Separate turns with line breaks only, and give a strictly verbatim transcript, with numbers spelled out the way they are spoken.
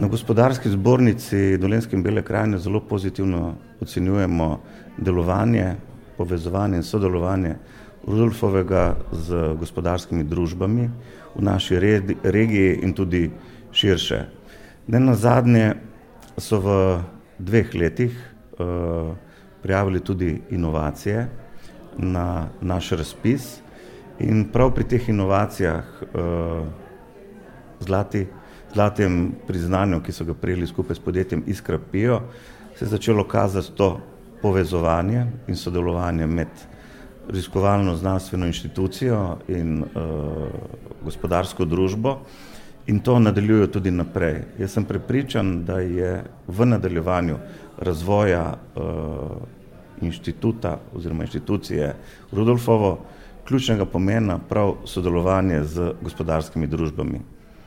Na Gospodarski zbornici Dolenjske in Bele krajine zelo pozitivno ocenjujemo delovanje, povezovanje in sodelovanje Rudolfovega z gospodarskimi družbami v naši regiji in tudi širše. Nenazadnje so v dveh letih uh, prijavili tudi inovacije na naš razpis in prav pri teh inovacijah uh, zlati, zlatem priznanju, ki so ga prejeli skupaj s podjetjem Iskra Pio, se je začelo kazati to povezovanje in sodelovanje med raziskovalno znanstveno inštitucijo in uh, gospodarsko družbo in to nadaljujo tudi naprej. Jaz sem prepričan, da je v nadaljevanju razvoja uh, inštituta oziroma inštitucije Rudolfovo ključnega pomena prav sodelovanje z gospodarskimi družbami.